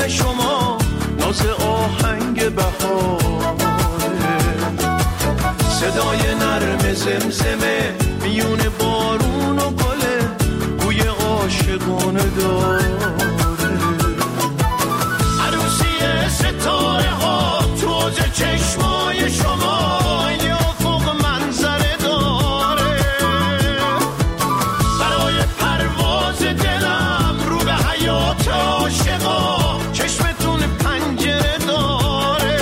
چشم شما ناز آهنگ بهاره، صدای نرم زمزمه میون بارون و گله بوی عاشقانه داره. عروسی ستاره ها تو حوض چشمای شما یه افق منظره داره، برای پرواز دلم رو به حیات عاشقا چشمتون پنجره داره.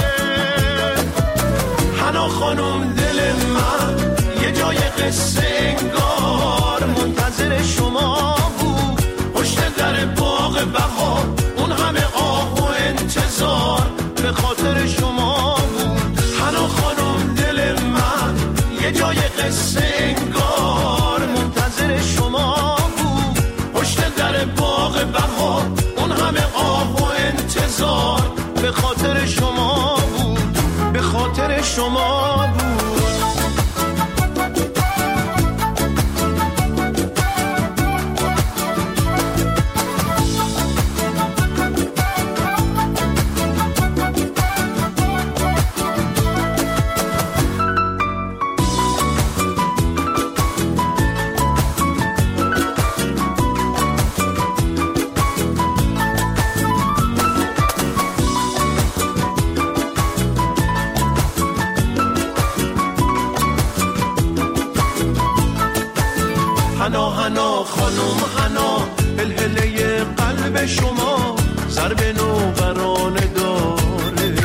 حنا خانم دل من یه جای قصه انگار منتظر شما بود، پشت در باغ بهار اون همه آه و انتظار به خاطر شما بود. حنا خانم دل من یه جای قصه انگار منتظر شما بود، پشت در باغ بهار اون همه آه و انتظار به خاطر شما بود، به خاطر شما بود. حنا حنا خانم حنا، هلهله قلب شما ضرب نوقرانه داره،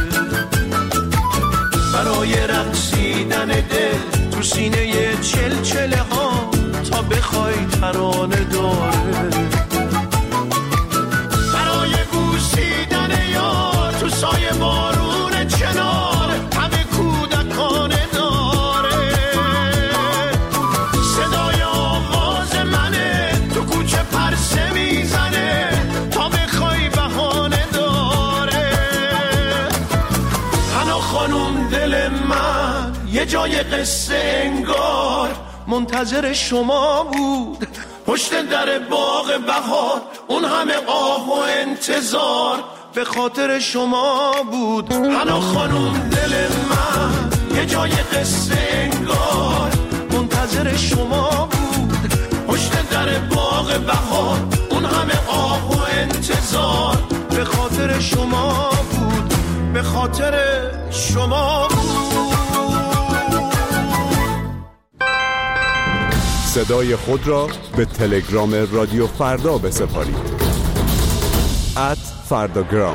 برای رقصیدن دل تو سینه چلچله ها تا بخوای ترانه داره، برای بوسیدن یار تو سایه بارون چنار همه کودکانه داره، صدای آواز منه تو کوچه پرسه میزنه تا بخوای بهانه داره. حنا خانم دل من یه جای قصه انگار منتظر شما بود، پشت در باغ بهار اون همه آه و انتظار به خاطر شما بود. حنا خانم دل من یه جای قصه انگار منتظر شما بود، پشت در باغ بهار اون همه آه و انتظار به خاطر شما بود، به خاطر شما بود. صدای خود را به تلگرام رادیو فردا بسپارید. @فرداگرام.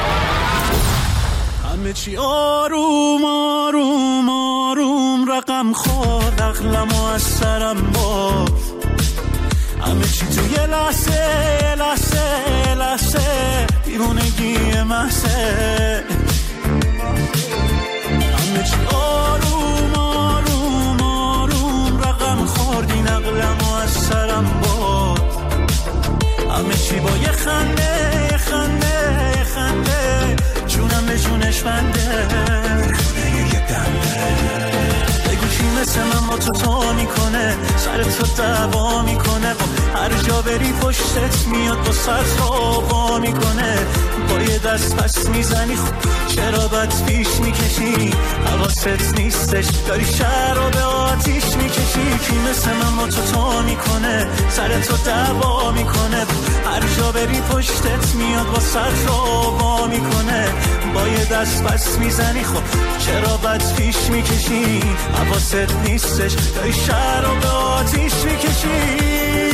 همه چی آروم آروم آروم رقم خورد، عقلمو از سرم برد، همه چی تو یه لحظه لحظه لحظه دیوونگی محضه، همه چی آروم آروم آروم رقم خورد، این عقلمو از سرم برد، همه چی با یه خنده یه خنده یه خنده جونم به جونش بنده، یه دنده بگو کی مثل من با تو میکنه، سر تو دعوا میکنه، هر جا بری پشتت میاد با سر تو میکنه، با یه دست پس میزنی خب چرا بد پیش میکشی، حواست نیستش داری شهر رو به آتیش میکشی، کی مثل من با تو میکنه، سر تو دعوا میکنه، هر جا بری پشتت میاد با سر تو میکنه، با یه دست پس میزنی خب چرا بد پیش میکشی، حواست نیستش داری شهر رو به آتیش میکشی،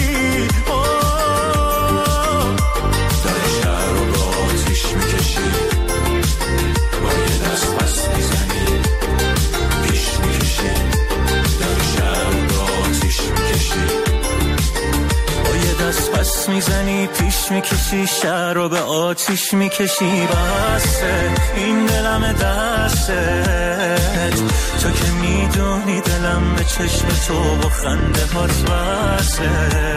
داری شهر رو به آتیش میکشی، با یه دست پس میزنی پیش میکشی، داری شهر رو به آتیش میکشی، با یه دست پس میزنی پیش میکشی، شهر رو به آتیش میکشی، بسه این دلم دستت، تو که میدونی دلم به چشم تو با خنده هات بسه،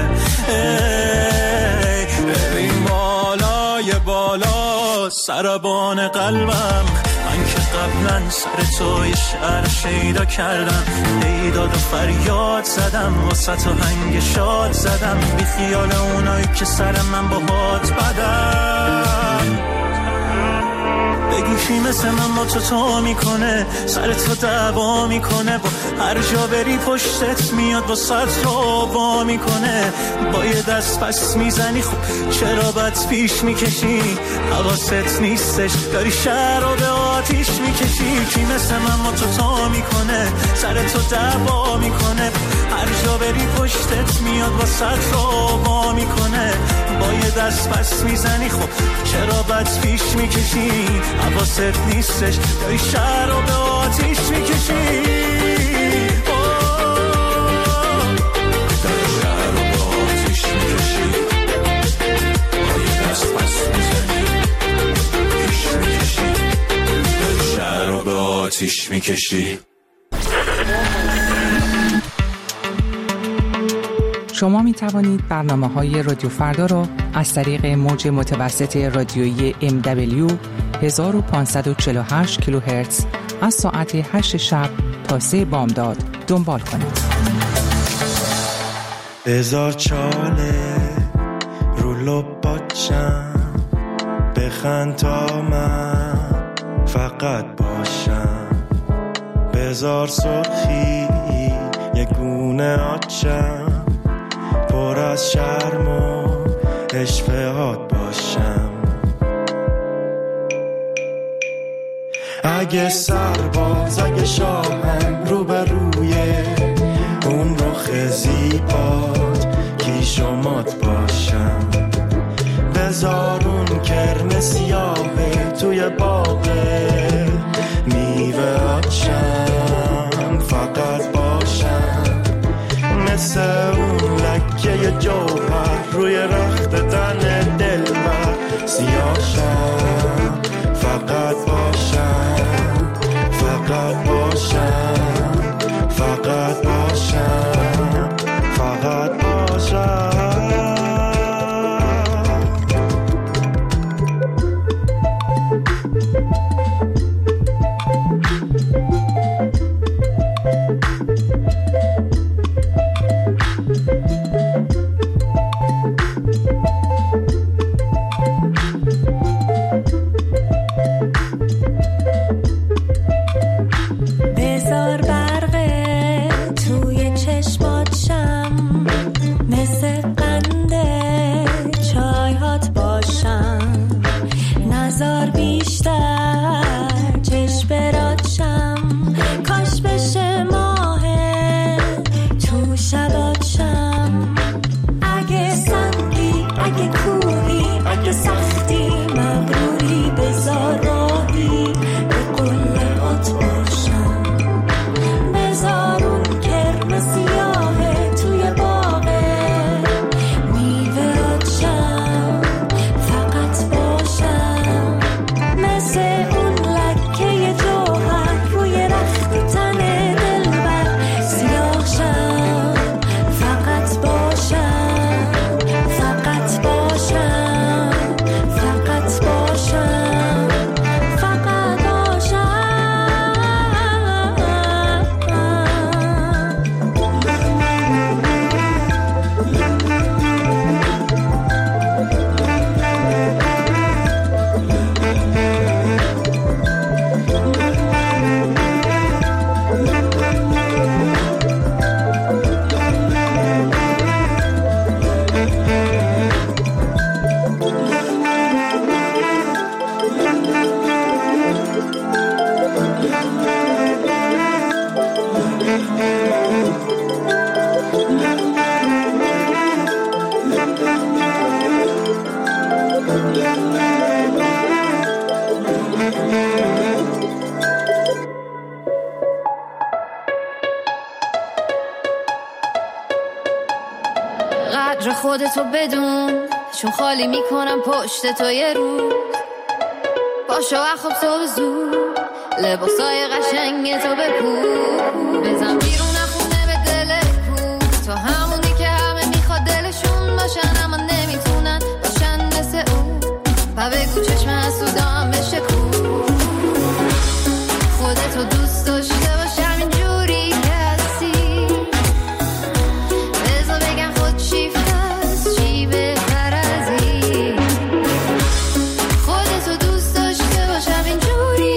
ببین بالای بالا سربان قلبم، من که قبلا سر تو یه شعر شیدا کردم، بیداد و فریاد زدم واسه تو هنگ شاد زدم، بی خیال اونایی که سر من با هات بدن، کی مثل من با تو میکنه، سر تو دعوا میکنه، با هر جا بری پشتت میاد با سر تو وا میکنه. با یه دست پس میزنی خب چرا بد پیش میکشی، حواست نیستش داری شهر رو به آتیش میکشی. کی مثل من با تو میکنه، سر تو دعوا میکنه، هر جا بری پشتت میاد با سر تو وا میکنه. با یه دست پس میزنی خب چرا بد پیش میکشی، حواست نیستش داری شهر رو به آتیش میکشی. آتیش میکشی. شما می توانید برنامه‌های رادیو فردا را از طریق موج متوسط رادیویی MW 1548 کیلوهرتز از ساعت 8 شب تا 3 بامداد دنبال کنید. بذار چاله رو لباتشم، بخند تا من فقط باشم. بذار سرخی یه گونه آتشم، پر از شرم و اشفهات باشم. اگه سرباز اگه شاهم رو به روی اون رخ زیبات کیشومات باشم. بذار اون کرم سیاهه توی باغه میوه آتشم فقط باشم. مثل اون لکه جوهر روی رخت تن دلبر سیاهشم فقط باشم، فقط باشم، فقط باشم، فقط باشم. قدر خودتو بدون، چون خالی میکنم پشت تو یه روز. باشو اخواب صبح زود، لباسای قشنگ تو بپوش. بزن بیرون خونه به دل کو، تو همونی که همه میخواد دلشون باشن اما نمیتونن باشن مثل اون. و بگو چشم حسودام بشه کو، خودتو دوست داشته باش همینجوری که هستی. بذار بگم خود چی فست چی بهتر از این. خودتو دوست داشته باش همینجوری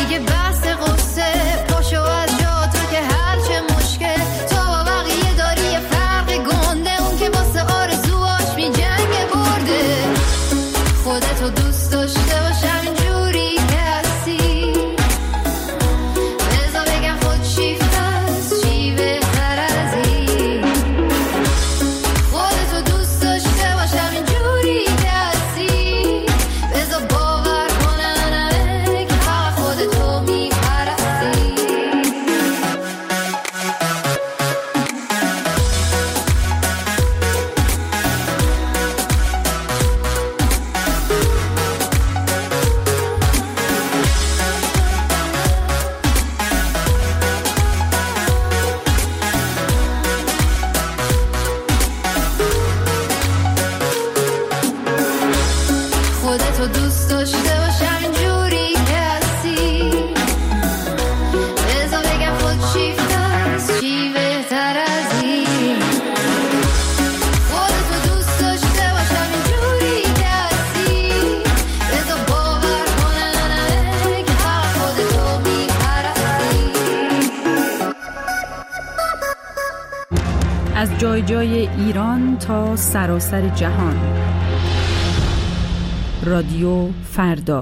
دیگه بحث قصه پاشو از جا تو که هرچه مشکل تو با بقیه داری یه فرق گنده اون که واسه آرزوهاش می جنگ برده خودتو دوست داشته باشم اینجوری که هستی بذار بگم خود شیفت هست چی بهتر از این خودتو دوست داشته باشم اینجوری که هستی بذار باور کنن همه که فقط خودتو میپرستی خودتو دوست داشته باشم اینجوری که هستی بذار بگم خود شیفت هست چی بهتر از این خودتو دوست داشته باشم اینجوری که هستی بذار باور کنن همه که فقط خودتو میپرستی از جای جای ایران تا سراسر جهان رادیو فردا.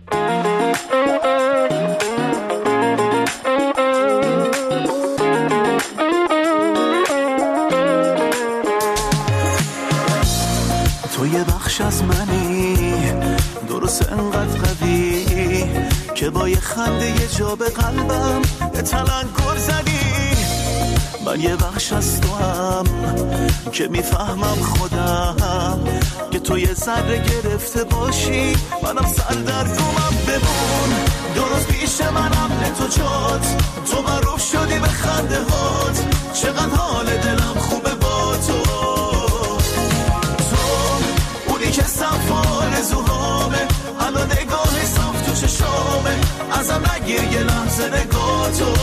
تو یه بخش از منی درست انقدر قوی که با یه خنده یه جا به قلبم تلنگر زدی من یه بخش از تو هم که میفهمم خودم که تو یه ذره گرفته باشی منم سر در رومم بمون درست پیش منم تو جات تو معروف شدی به خنده هات چقدر حال دلم خوبه با تو اونی که صف آرزوهامه الان نگاه صاف تو چشامه ازم نگیر یه لحظه نگاه تو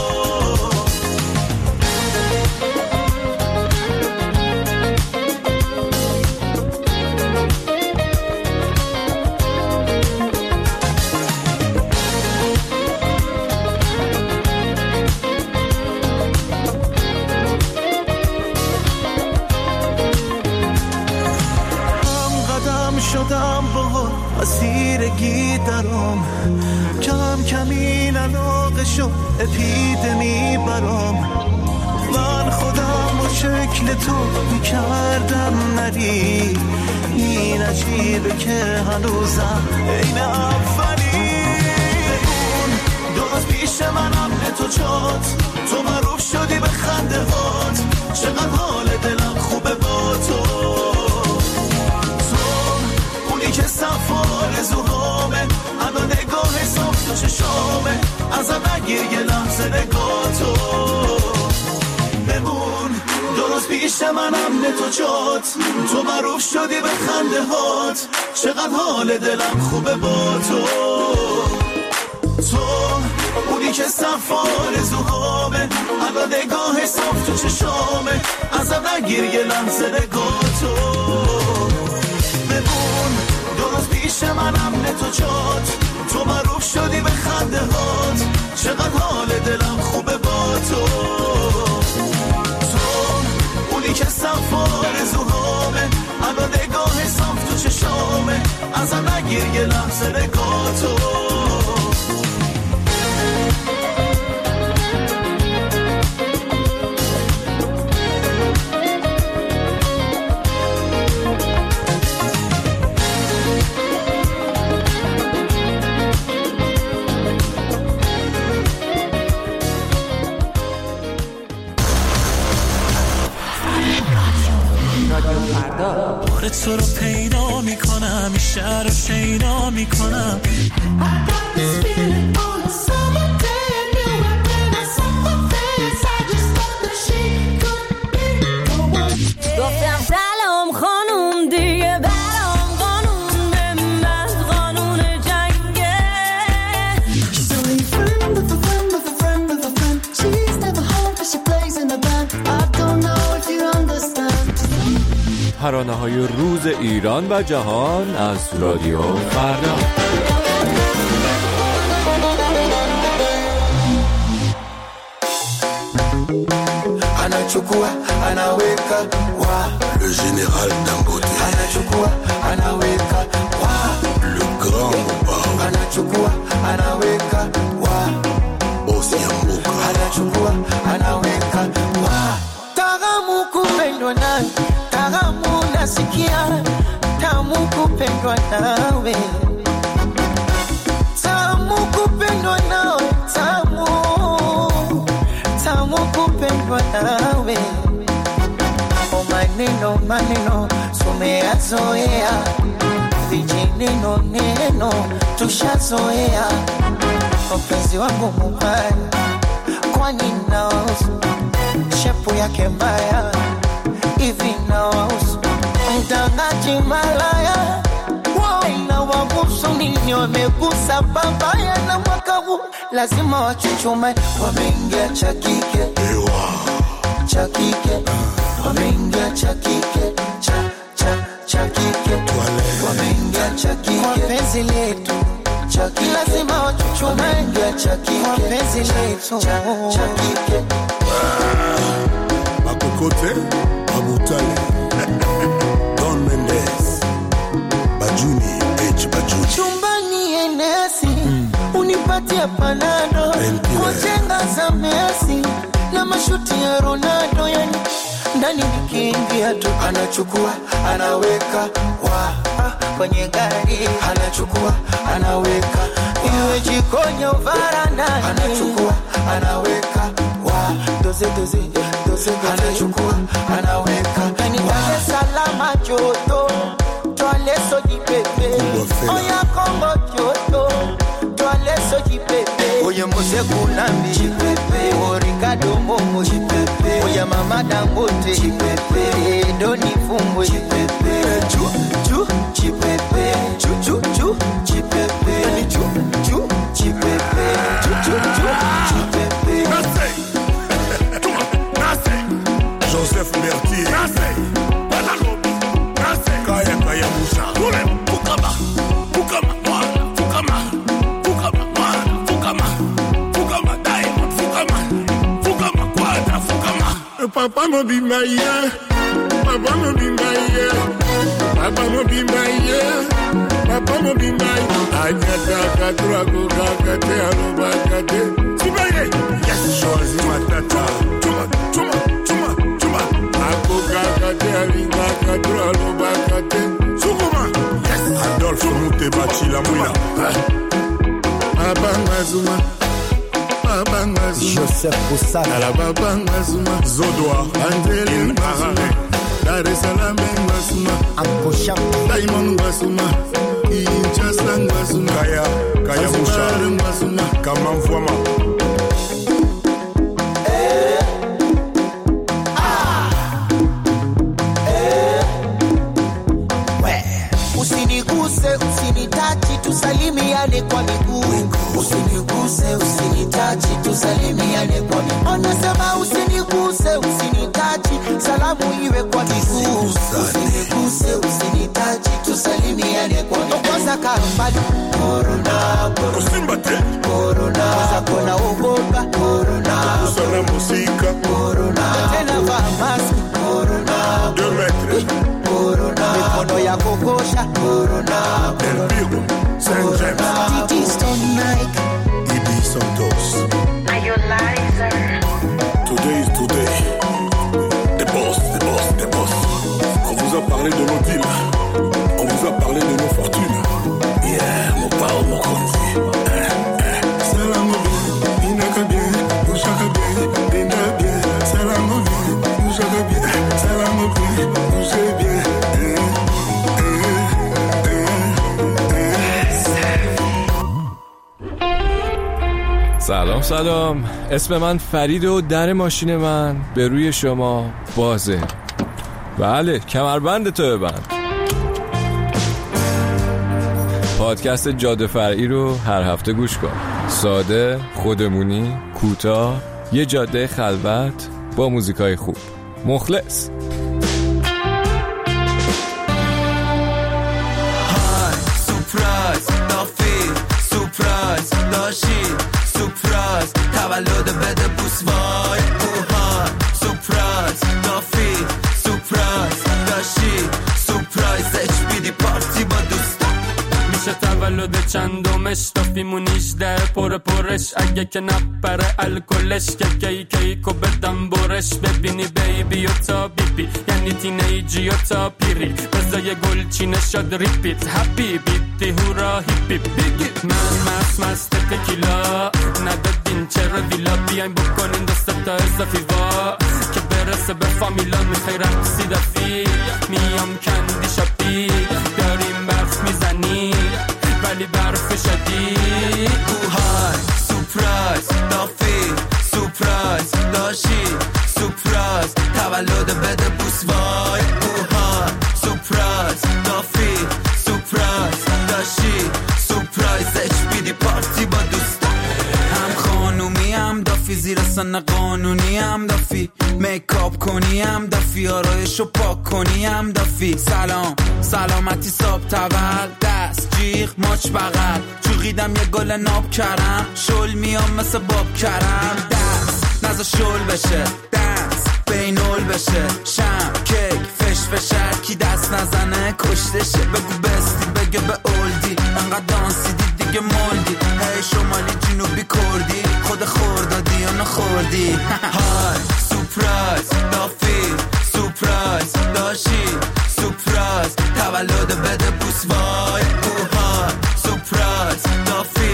شدم با اسیرگی درام کم کم این علاقه شد اپیدمی برام من خودم و شکل تو میکردم نری این عجیبه که هنوزم این اولی بگون درست پیش منم تو جات تو معروف شدی به خنده هات چقدر حال دلم خوبه با تو که صف آرزوهامه الان نگاه صاف تو چشامه ازم نگیر یه لحظه نگاه تو بمون درست پیش منم تو جات تو معروف شدی به خنده هات چقدر حال دلم خوبه با تو اونی که صف آرزوهامه الان نگاه صاف تو چشامه ازم نگیر یه لحظه نگاه تو بمون درست پیش منم تو جات تو معروف شدی به خنده هات چقدر حال دلم خوبه با تو اونی که صف آرزوهامه الان نگاه صاف تو چشامه ازم نگیر یه لحظه نگاه تو تو رو پیدا میکنم این شهر رو شیدا میکنم گفتم سلام خانوم دیگه برام قانون به من قانون جنگه She's only a friend of a friend of a friend of a friend She's never home but she plays in a band I don't know if you understand ترانه‌های روز ایران و جهان از رادیو فردا. anachukua anaweka wa le général Dangote anachukua anaweka wa le grand Mobao anachukua anaweka wa boss ya mboka anachukua anaweka wa Tagamu kupendwa nawe, tagamu nasikia, tamu kupendwa nawe, tamu kupendwa nawe, tamu kupendwa nawe. O maneno maneno tumeyazoea, vijineno neno tushazoea. Mpenzi wangu mubaya, kwani naosu shepu yake mbaya hivi naosu mtangaji malaya na wabusu nini wamegusa babaya na mwaka huu lazima wachuchume wameingia chakike chakike wameingia chakike chakike wameingia chakike kwa penzi letu chakike lazima wachuchume wameingia chakike kwa penzi letu chakike Makokote Abutale Don Mendes Bajuni H Bajuni chumbani enesi unipatia panado kujenga za Messi na mashuti ya Ronaldo yani ndani nikiingia tu anachukua anaweka wa kwenye gari anachukua anaweka iwe jikoni au varandani anachukua anaweka wa doze anachukua anaweka yani Dar es Salaam joto toale soji pepe oya Kongo joto toale soji pepe oya Mose Kunambi chipepe Ricardo Momo chipepe oya Mama Dangote chipepe Doni Fumbo chipepe chu chipepe chu chipepe ni chu chipepe chu chipepe Joseph Berthier Kaya Moussa Papa mo be my yeah, Papa mo be my yeah, Papa mo be my yeah, Papa mo be my. Anyata katura kuka kate aluba kate. Sibaye, yes. Choisi matata. Chuma. Akuka kate alinga katura aluba kate. Sukuma, yes. Adolphe Moutebachi la mouila. Abangazuma. Joseph Boussana la Babangazuma Zodoa Angeli Mahare Dar es Salaam Ngazuma Ankosha Diamond Ngazuma Kinshasa Ngazuma Kaya Moussa Ngazuma Kamamvwama Usiniguse, usinitachi, tusalimiane kwa miguu. Usiniguse, usinitachi, tusalimiane kwa miguu. Anasema usiniguse, usinitachi, salamu iwe kwa miguu. Usiniguse, usinitachi, tusalimiane kwa miguu. Kwanza karumbali Corona, Usimbate Corona, kwanza kona ogopa Corona, Usana musika Corona, tena vaa maski Corona, 2 metres Corona, mikono ya kokosha Corona, El Piro Saint James Titi Stone Nike Ibi Santos Today is today. The boss. On vous a parlé de nos deals. On vous a parlé de nos fortunes. Yeah, mon pao, mon konzi. Salam bien, inaka bien, ushaka bien, denda bien. Salam bien, ushaka bien, salam bien, ushe bien. سلام اسم من فرید و در ماشین من به روی شما بازه. بله کمربند تو ببند. پادکست جاده فرعی رو هر هفته گوش کن. ساده، خودمونی، کوتاه، یه جاده خلوت با موزیکای خوب. مخلص. تولد بده بوس وای اوهان سپرایز باشه تولد چندمش دافیمون 18 پرش اگه که نپره الکلش که کیکو بدم برش ببینی بیبی و تا بیبی یعنی تینیجی و تا پیری بزای گلچینه شد ریپیت هپی بیتی هورا هیپی بیگی من مست تکیلا ندادین چرا ویلا بیاین بکنین دست تا اضافی وا که برسه به فامیلا میخوای رقصی دفی میام کندی شاپی داریم برف میزنی ولی برف شدید اوهای سپرایز دافی سپرایز داشی سپرایز تولد بده بوس وای اوهای سپرایز دافی سپرایز داشی سپرایز HBD پارتی با دوستا هم خانومی هم دافی زیر سن قانونی هم دافی میکاپ کنی هم دافی آرایشو پاک کنی هم دافی سلام سلامتی صاحب تول دست جیغ ماچ بغل چوقیدم یه گل ناب کرم شل میام مثل باب کرم دست نزا شل بشه دست بینول بشه شم کیک فش فشر کی دست نزنه کشتشه بگو بستی بگه به اولدی انقدر دانسیدی دیگه مولدی هی شمالی جنوبی کردی خود خوردادی یا نخوردی های سپرایز دافی سپرایز داشی سپرایز تولد بده بوس وای اوهای سپرایز دافی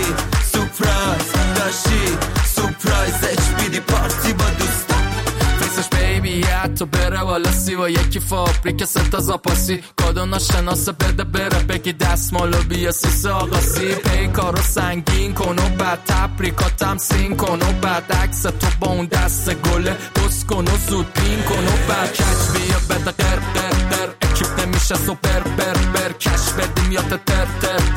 سپرایز داشی سپرایز HBD پارتی با دوستا فیسش بیبی حتی بره والا سی و یکی فابریک ستا زاپاسی کادو ناشناسه بده بره بگی دستمالو بیا سیس آقاسی پیکارو سنگین کن و بعد تبریکات تمسین کن و بعد عکس تو با اون دست گله بس کن و زود پین کن و بعد کچ بیا بده قر قر قر اکیپ نمیشه سوپر بر کش بدیم یا تر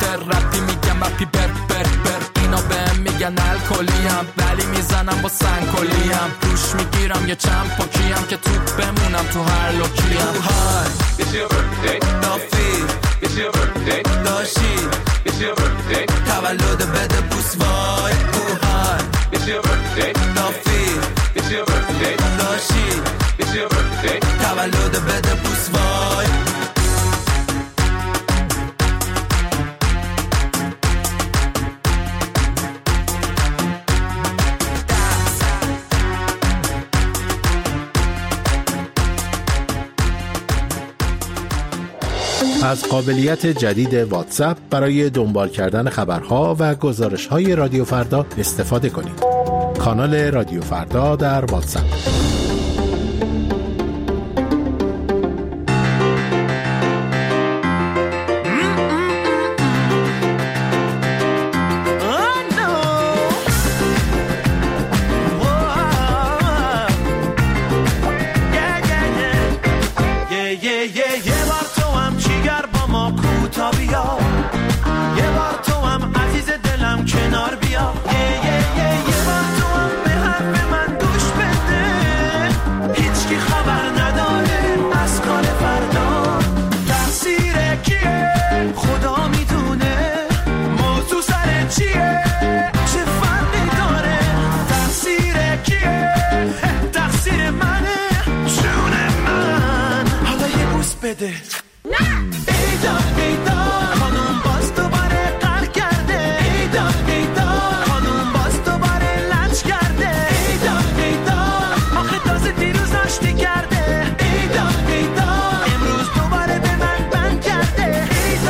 رپی میگم اپی بر اینا بهم میگن الکلیم ولی میزنم با سنگکلیم روش میگیرم یه چند پاکیم که تو بمونم تو هر لوکیم های It's your birthday دافی It's your birthday داشی It's your birthday تولد بده بوس وای اوهای It's your birthday دافی It's your birthday داشی It's your birthday تولد بده بوس وای از قابلیت جدید واتساپ برای دنبال کردن خبرها و گزارش‌های رادیو فردا استفاده کنید. کانال رادیو فردا در واتساپ. بده ایدا خانوم باز دوباره قهر کرده ایدا خانوم باز دوباره لج کرده ایدا آخه تازه دیروز آشتی کرده ایدا امروز دوباره به من بند کرده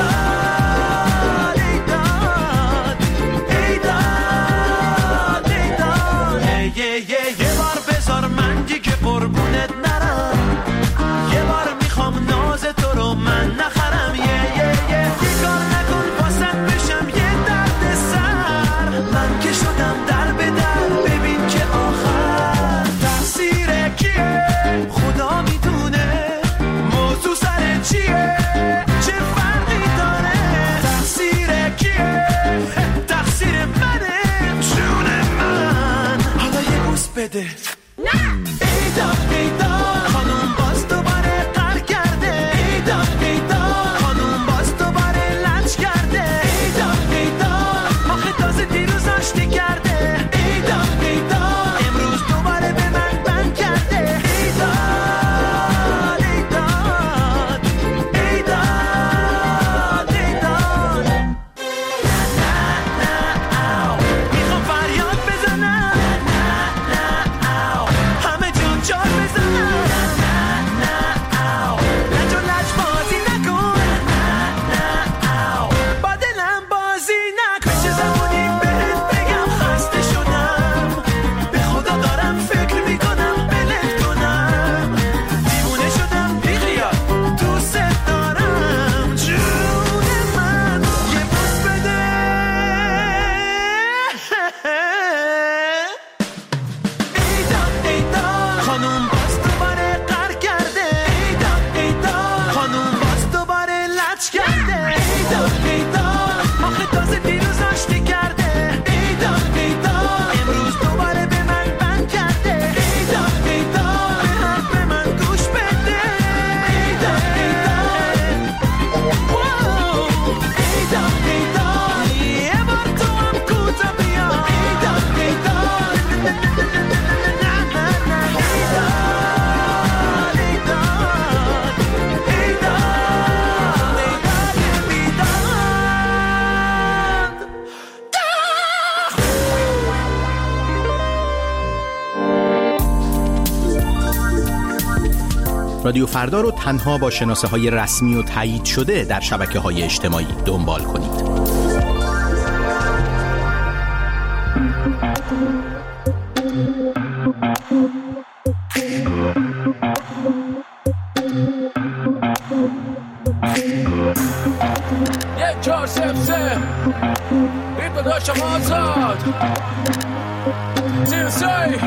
ایدا یه بار بذار من دیگه قربونت نرم یه بار میخوام ناز تو رو من نخرم یه کار نکن واسط بشم یه درد سر من که شدم در به در ببین که آخر تقصیر کیه خدا میدونه موضوع سر چیه چه فرقی داره تقصیر کیه تقصیر منه جون من حالا یه بوس بده ایدا خانوم باز دوباره قهر کرده ایدا خانوم باز دوباره لج کرده ایدا آخه تازه دیروز آشتی کرده ایدا امروز دوباره به من بند کرده ایدا رادیو فردا رو تنها با شناسه های رسمی و تایید شده در شبکه های اجتماعی دنبال کنید. داشتم آزاد زیرسایی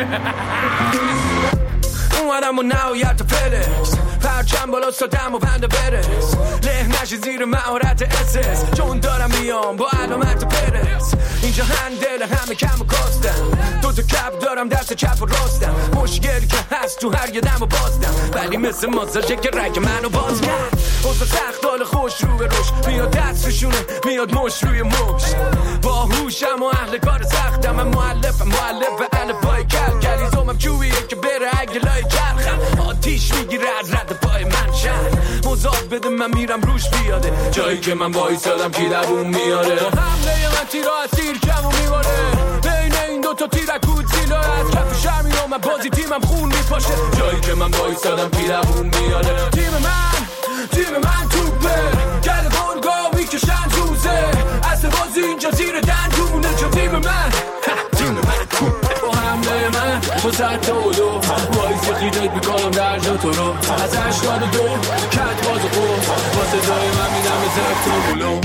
اومدم و نهایت فلکس پرچم بالا سادم و پنده برس له نشی زیر مهارت اسس چون دارم میام با علامت پرس اینجا هندل همه کم و کاستم دو تا کپ دارم دست چپ و راستم مشکلی که هست تو هر یه دم و بازدم ولی مثل ماساژه که رگ منو باز کرد اوزا سختال خوش رو به روش میاد دست روشونه میاد مش روی مش با هوشم و اهل کار سختم من مؤلفم الفبای کلیزومم جویه که بره اگه لای چرخم آتیش میگیره از رد پای من شهر مزاد بده من میرم روش بیاده جایی که من وایسادم کی دووم میاره با حمله من تیرا از تیر کم و میباره بین این دوتا تیرکود زیلا از کف شهر میام من بازی تیمم خون میپاشه جایی که من وایسادم کی دووم میاره تیم من توپه گل گرگا میکشن روزه اصل بازی اینجا زیر دندونه چون تیم من با حمله من با سرد دولو وایسی خیدت میکنم در جا تو رو از 82 کت باز خود با صدای من میدم به زرد تو بلو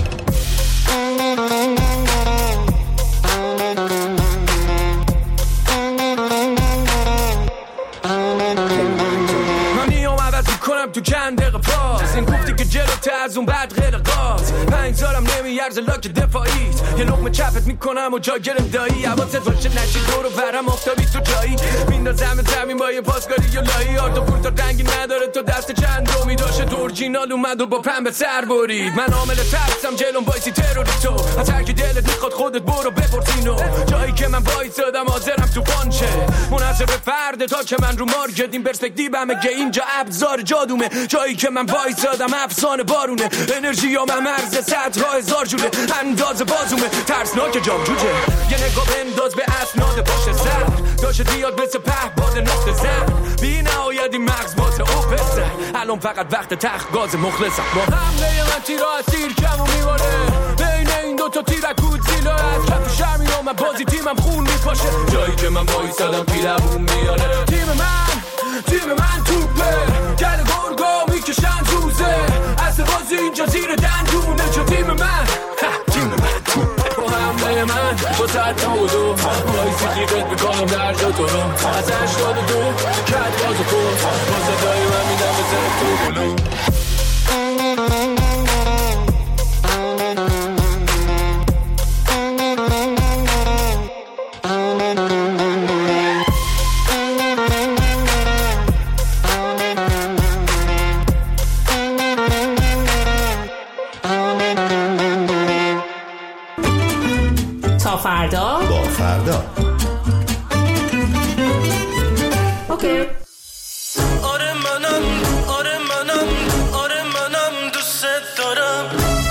تو چند دقیقه پاس این گفتی که جلوته از اون بعد غیر قاس 5 سالم نمیارزه لاک دفاعیت یه لقمه چپت میکنم و جا گرم دایی حواست باشه نشی دور و برم آفتابی تو جایی میندازم زمین با یه پاسکاری یا لایی آرتا پورتا رنگی نداره تو دست چند رومی داشته اورجینال اومد و با پنبه سر برید من عامل ترسم جلوم وایسی تروریستو از هر کی دلت میخواد خودت برو بپرسینو جایی که من وایسادم حاضرم تو پانچه منحصر به فرد تا که من رو مارکت این پرسپکتیومه که اینجا ابزار جادو جایی که من وایسادم افسانه بارونه انرژی ها من مرز 100,000 جوله انداز بازومه ترسناک جام جوجه یه نگاه بنداز به اسناد باشه سر داشته دیاد مثل پهباد نقطه زن بی نهایت این مغز بازه او پسر الان فقط وقت تخت گاز مخلصم با حمله من تیرا از تیر کم و میباره بین این دوتا تیرکود زیلا از کف شهر میام من بازی تیمم خون میپاشه جایی که من وایسادم کی دووم میاره تیم من توپه گل گرگا میکشن روزه اصل بازی اینجا زیر دندونه چون تیم من با حمله من با سرد دولو وایسی خیقت میکنم در جا تو رو از 82 کت باز خود با صدای من میدم به زرد تو بلو فردا با فردا اوکی آره منم دوست دارم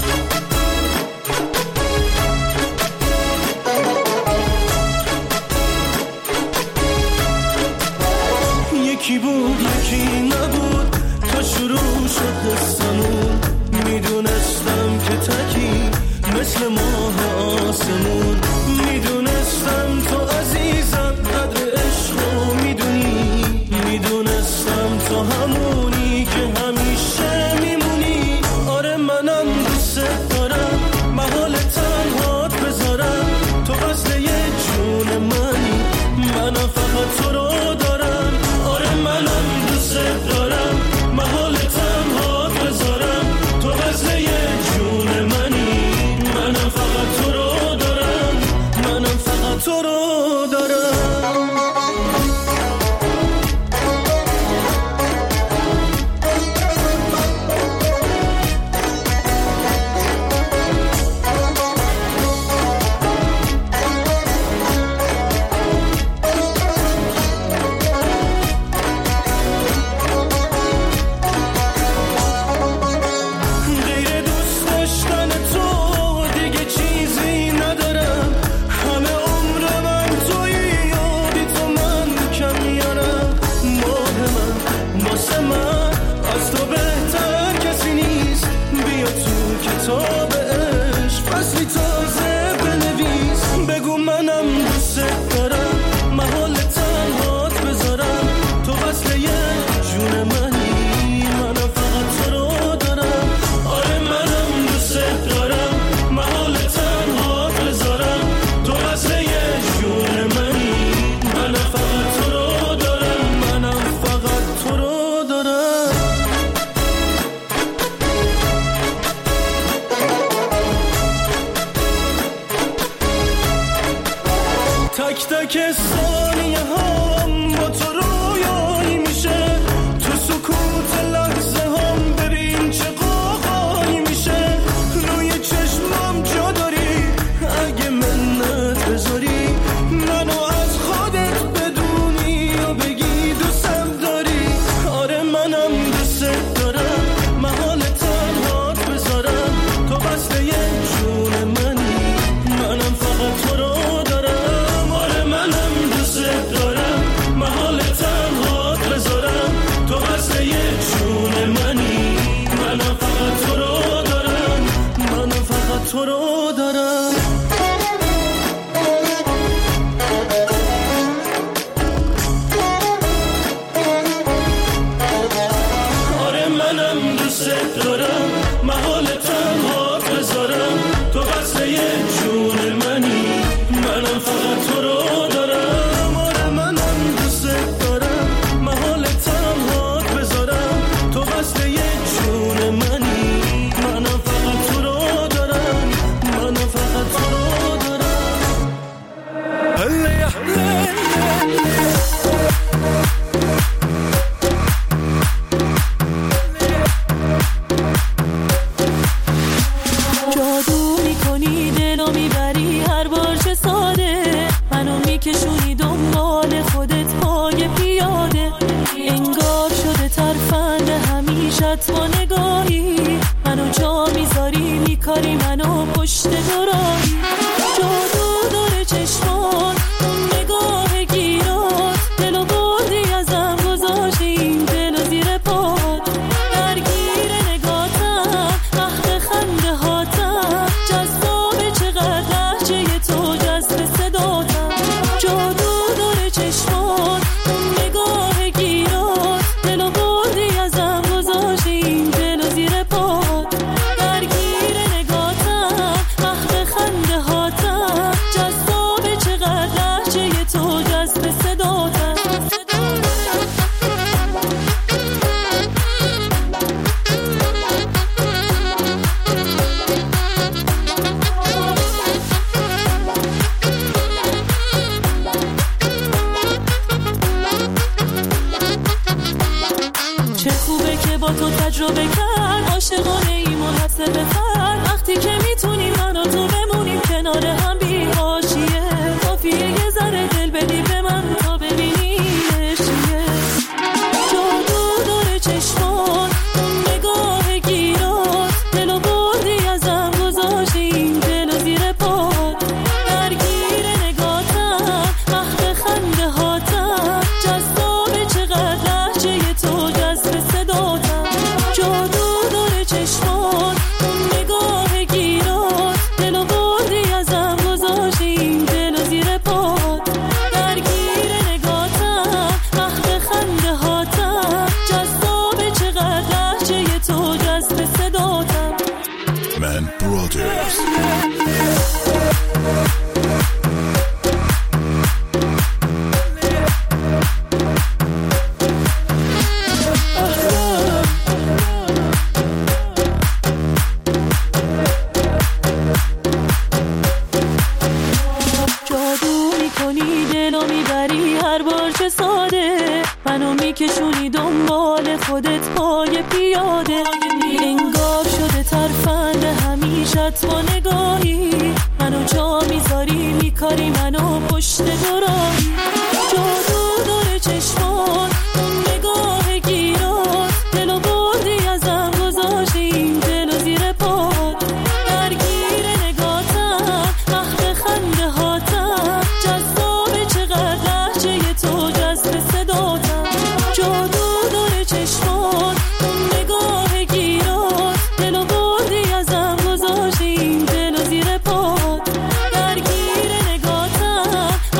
یکی بود یکی نبود تا شروع شد قصه‌مون میدونستم که تکی مثل ماه آسمون میدونستم تو عزیزم قدر عشقو میدونی میدونستم تو همونی که همیشه میمونی آره منم دوست دارم محال تنهات بذارم تو وصل یه جون منی منم فقط تو رو دارم آره منم دوست دارم محال تنهات بذارم تو وصل یه جون منی منم فقط تو رو دارم منم فقط تو رو دارم تو دوست دارم محال تنهات بذارم تو وصله جون منی منم فقط تو رو دارم آره منم دوست دارم محال تنهات بذارم تو وصله جون منی منم فقط تو رو دارم منم فقط تو رو دارم تک تک ثانیه هم با تو رویایی میشه تو سکوت لحظه هم ببین چه قاقایی میشه روی چشمم جا داری اگه منت بذاری منو از خودت بدونی و بگی دوستم داری آره منم دوست دارم محال تنهات بذارم تو بسته جون منی منم فقط تو رو دارم آره منم دوست دارم محال تنهات بذارم تو بسته جون منی منم فقط تو رو دارم منم فقط تو رو دارم آره منم دوست دارم محال تنهات بذارم تو بسته جون منی منم فقط تو رو دارم آره منم دوست دارم محال تنهات بذارم تو بسته جون منی منم فقط تو رو دارم منم فقط تو رو دارم جادو میکنی دلو میبری هر بار چه ساده منو میکشونی دنبال خودت پای پیاده انگار شده ترفند همیشت با نگاهی منو جا میذاری میکاری منو پشت دراهی جادو داره چشمان اون نگاه گیرات دلو بردی ازم گذاشتی این دلو زیر پات درگیر نگاتم وقت خنده هاتم جذاب چقدر لحجه تو جذب صداتم جادو داره چشمان اون نگاه گیرات دلو بردی ازم گذاشتی این دلو زیر پات درگیر نگاتم وقت خنده هاتم جذاب چقدر لحجه تو جذب صداتم چه خوبه که با تو تجربه کرد عاشقانه ای منحصر به فرد وقتی که میتونیم من و تو بمونیم کنار هم بی حاشیه کافیه یه ذره دل بدی به من تا ببینیمش چیه جادو داره چشمان اون نگاه گیرات دلو بردی ازم گذاشتی این دلو زیر پات درگیر نگاتم وقت خنده هاتم جذاب چقدر لحجه تو جذب صداتم جادو داره چشمان اون نگاه گیرات دلو بردی ازم گذاشتی این دلو زیر پات درگیر نگاتم وقت خنده هاتم جذاب چقدر لحجه تو جذب صداتم Man Brothers. جادو میکنی دلو میبری هر بار چه ساده منو میکشونی دنبال خودت پای پیاده انگار شده ترفند همیشت با نگاهی منو جا میذاری میکاری منو پشت دراهی جادو داره چشمان اون نگاه گیرات دلو بردی ازم گذاشتی این دلو زیر پات درگیر نگاتم وقت خنده هاتم جذاب چقدر لحجه تو جذب صداتم جادو داره چشمان اون نگاه گیرات دلو بردی ازم گذاشتی این دلو زیر پات درگیر نگاتم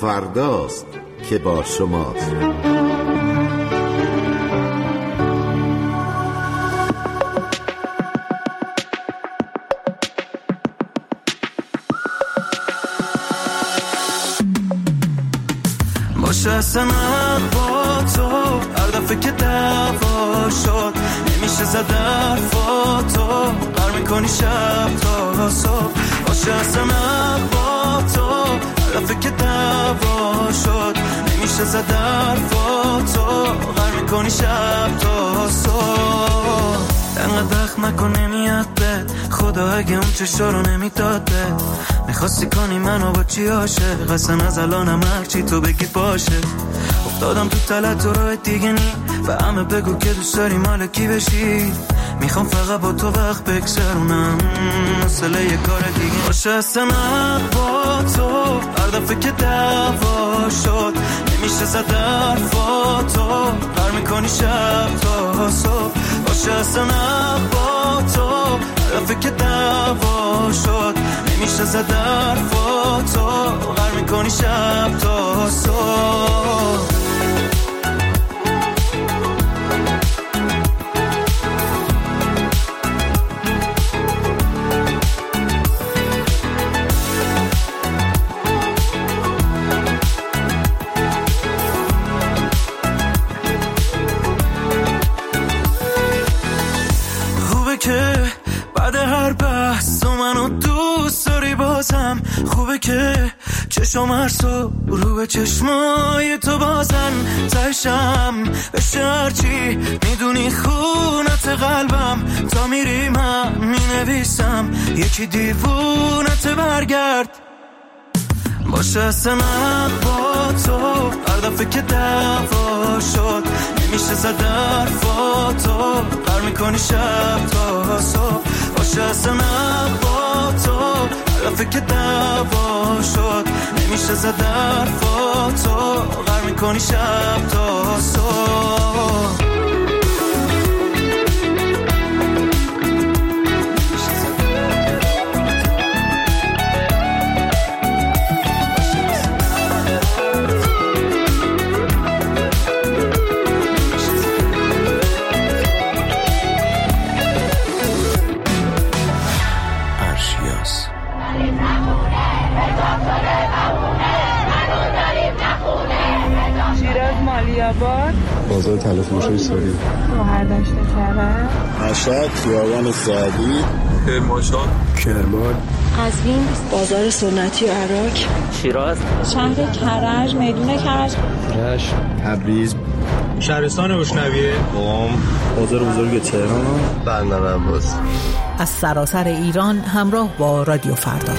فرداست که با شماست. نشستم با تو هر دفعه که دعوا شد نمیشه زد حرفاتو قر میکنی شب تا صبح نشستم با تو هر دفعه که دعوا شد نمیشه زد حرفاتو قر میکنی شب تا صبح انقدر دخ نکن نمیاد بد خدا اگه اون چشا رو نمیداد بد میخواستی کنی منو با چی عاشق اصلا از الانم هرچی تو بگی باشه افتادم تو تلت و راه دیگه نی و همه بگو که دوست داری مال کی بشی میخوام فقط با تو وقت بگذرونم مسئله یه کار دیگه نشستم با تو هر دفعه که دعوا شد نمیشه زد حرفاتو قر میکنی شب تا صبح نشستم با تو هر دفعه که دعوا شد نمیشه زد حرفاتو قر میکنی شب تا صبح که بعد هر بحث تو منو دوست داری بازم خوبه که چشم هرسو رو به چشمای تو بازن تشم بشه هرچی میدونی خونت قلبم تا میری من مینویسم یکی دیوونت برگرد باشه اصلا با تو هر دفعه که دعوا شد نمیشه زد حرفاتو قر میکنی شب تا صبح باشه اصلا با تو هر دفعه که دعوا شد نمیشه زد حرفاتو قر میکنی شب تا صبح بازار تلفروشی سوری مهردشت کرد مشهد خیابان سعدی کرمانشاه کرمان قزوین بازار سنتی عراق شیراز شهر کرج میدون کرج رشت تبریز شهرستان روشنویه قم بازار بزرگ تهران بندر عباس از سراسر ایران همراه با رادیو فردا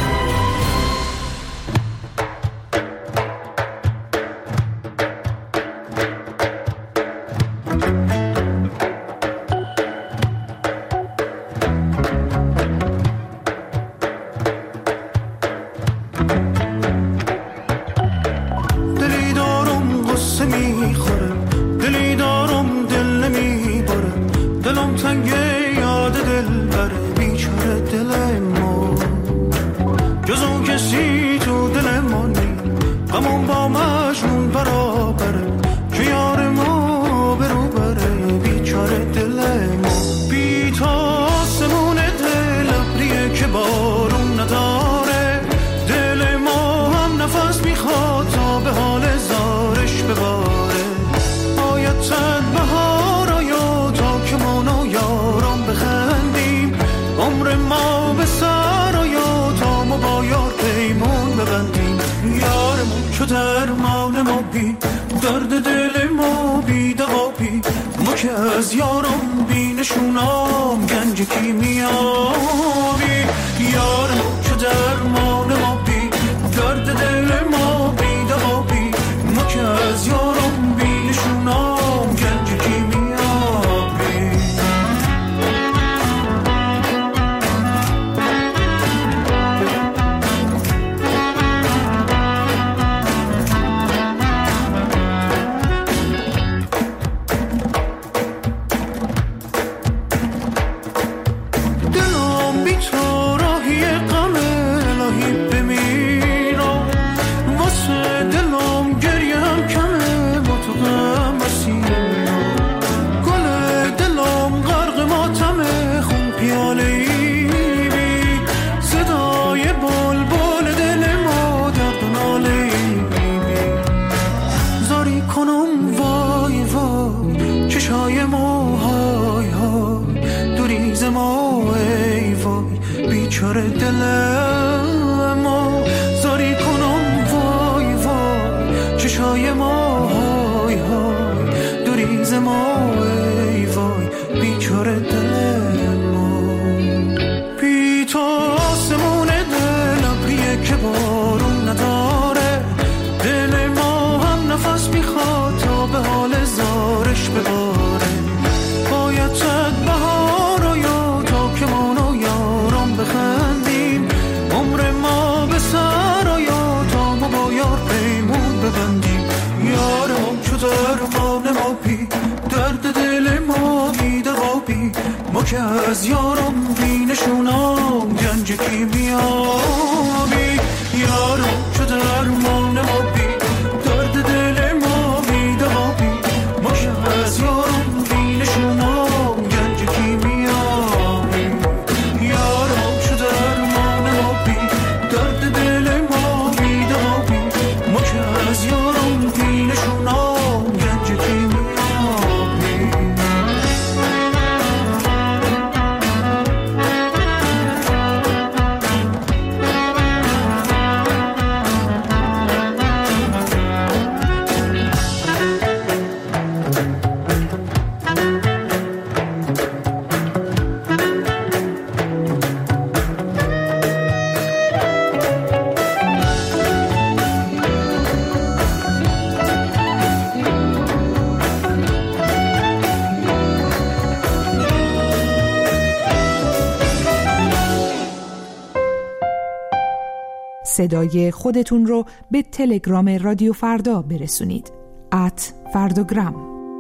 چشای ما های های دوریز ما ای وای بیچاره دل ما بی تو آسمون دل ابریه که بارون نداره دل ما هم نفس میخواد تا به حال زارش بباره باید تد بهار و یا تا که مانو یارم بخندیم عمر ما به سر و یا تا ما با یار پیمون ببندیم یارم چو درمان ما بی درد دل ما بی دوا بی ما که از یارم بی نشونام گنج کیمیابی یارم چو درمان ما بی درد دل ما بی دوا بی ما که از یارم بی نشونام گنج کیمیابی یارم چو درمان ما بی درد دل ما بی دوا بی ما که از یارم بی نشونام گنج کیمیابی صدای خودتون رو به تلگرام رادیو فردا برسونید @فرداگرام.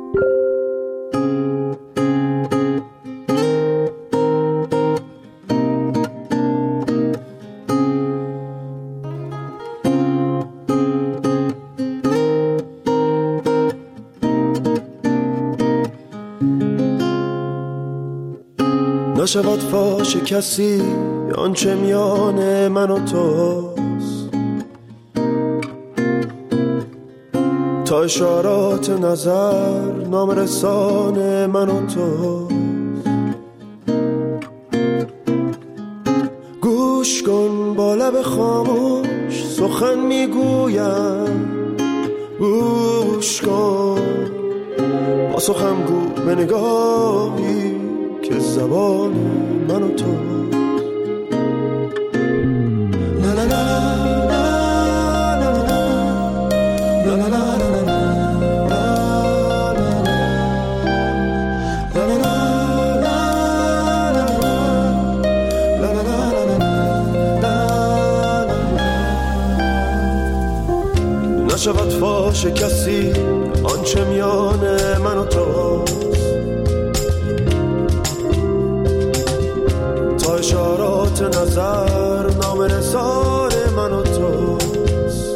نشود فاش کسی آنچه میان من و توست تا اشارات نظر نام رسان من و توست گوش کن با لب خاموش سخن میگویم گوش کن با سخن گو به نگاهی که زبان من و تو لا لا لا نشود فاش کسی آنچه میان من و توست تا اشارات نظر نام رسان من و توست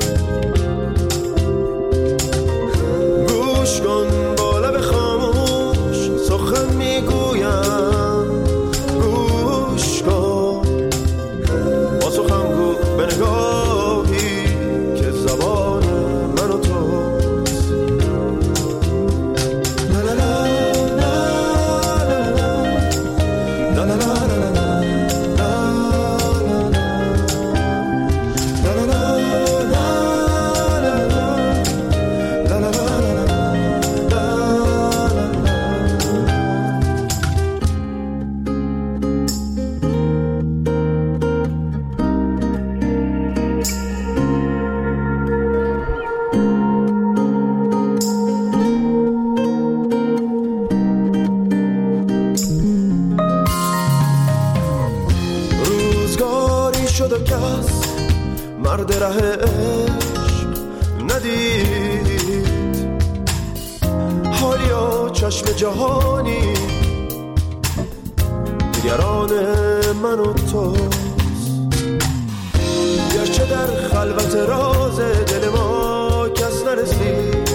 گوش کن با لب خاموش سخن میگویم گوش کن با سخن گو به نگاهی که زبان من و توست لا لا لا لا لا لا مرد ره عشق ندید حالیا چشم جهانی نگران من و توست گرچه در خلوت راز دل ما کس نرسید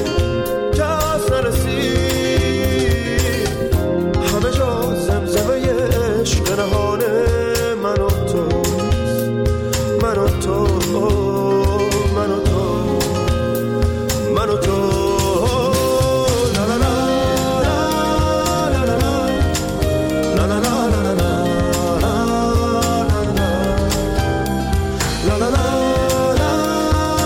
همه جا زمزمه عشق نهان من و توست من و تو من و تو من و تو لا لا لا لا لا لا لا لا لا لا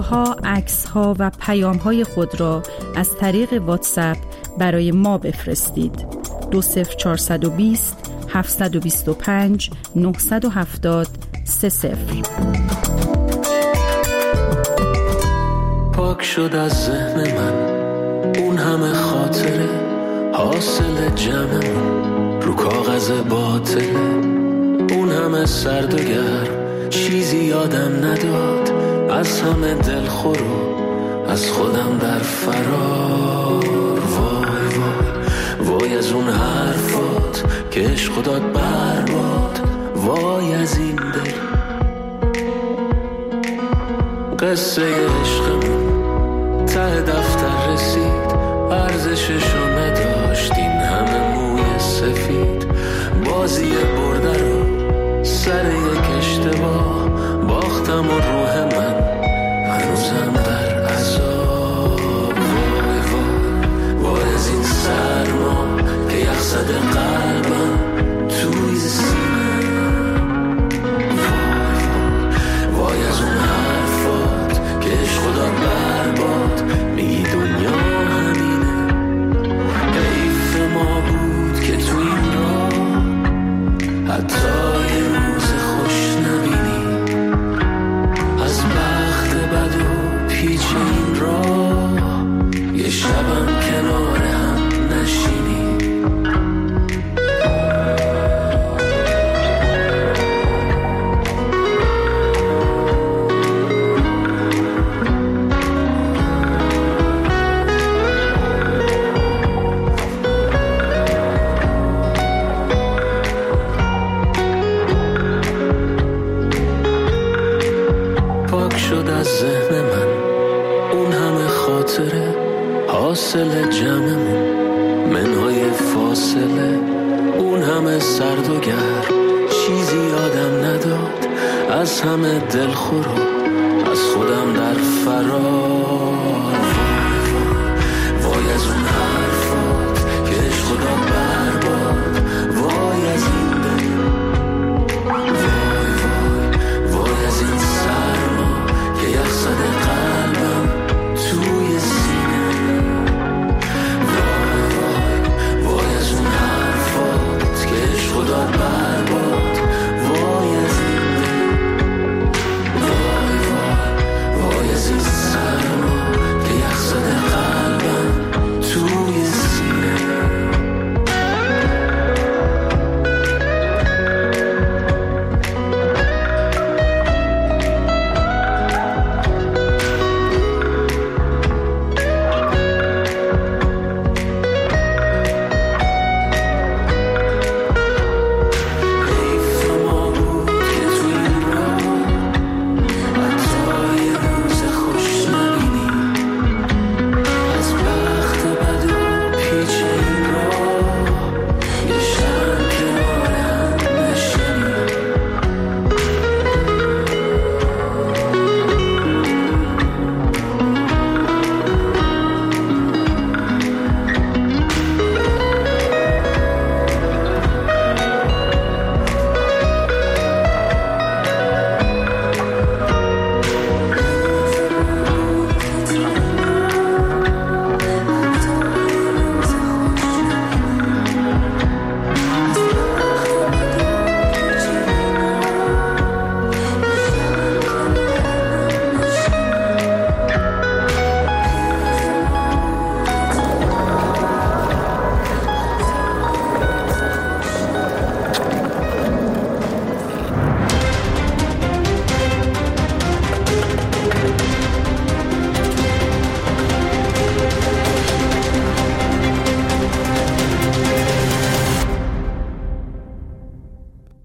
صداها، عکس‌ها و پیام‌های خود را از طریق واتساپ برای ما بفرستید. 20420 725 970 30. پاک شد از ذهن من اون همه خاطره، حاصل جمعمون رو کاغذ باطله. اون همه سرد و گرم چیزی یادم نداد، از همه دلخور و از خودم در فرار. وای وای وای از اون حرفات که عشق داد برباد. وای از این دل قصه عشقمون ته دفتر رسید، ارزششو نداشت این همه موی سفید. بازی برده رو سر یک اشتباه باختم و روح من هنوزم در عذاب. وای وای وای از این سرما که یخ زده قلبم توی سینه. وای وای وای از اون حرفات که عشق داد برباد. میگی دنیا همینه، حیف ما بود که تو این راه حتی یه روز خوش نبینی. از بخت بد و پیچ این راه یه شبم کنار هم نشینی. ذهن من اون همه خاطره، حاصل جمعمون منهای فاصله. اون همه سرد و گرم چیزی یادم نداد، از همه دلخور و از خودم در فرار.